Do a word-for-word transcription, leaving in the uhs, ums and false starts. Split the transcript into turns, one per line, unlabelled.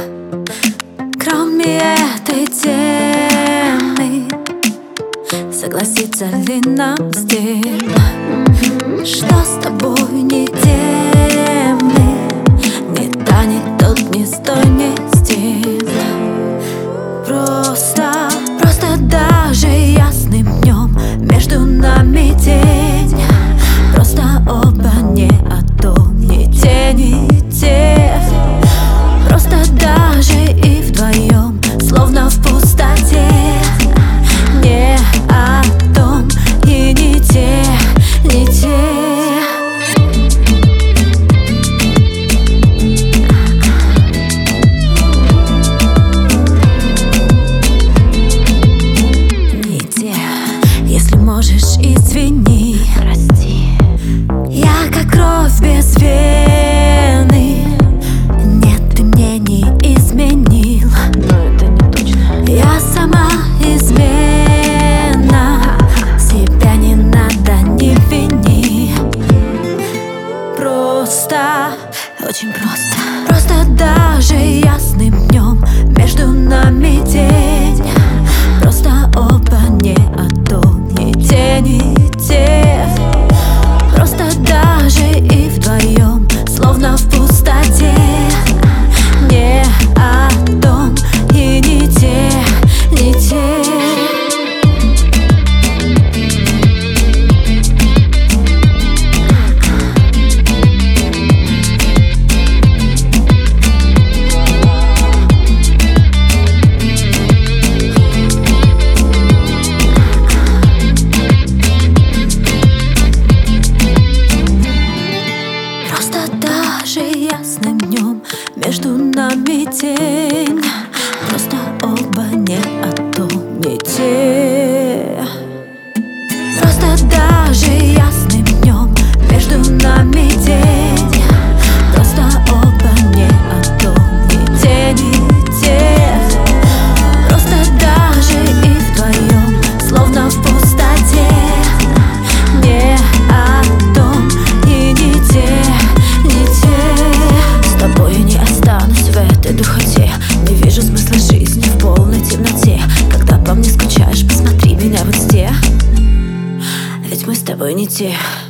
Кроме этой темы, согласится ли нам стиль? Что с тобой не темы, не та, не тот, не с той, не стиль. Просто, просто даже ясным днем между нами тень. Просто оба не о том, не те, не те. Просто даже и вдвоем, словно в пустоте. Не о том и не те, не те. Не те. Если можешь, извини, прости. Я как кровь без вены. Нет, ты мне не изменил, но это не точно. Я сама измена. Себя не надо, не вини. Просто, очень просто. Просто даже ясным днем между нами день. Просто оба не о том, не те, не те. Просто даже и вдвоем, словно в пустоте. Не о том и не те, не те. Просто даже ясным днем между нами тень. Просто оба не о том, не те. Просто даже ясным днем между нами тень. Просто оба не о том, не те, не те. Просто даже и вдвоем, словно в пустоте. Не о том и не те, не те. С тобой я не останусь в этой духоте. Не вижу смысла жизни в полной темноте. Когда по мне скучаешь, посмотри меня в инсте. Ведь мы с тобой не те.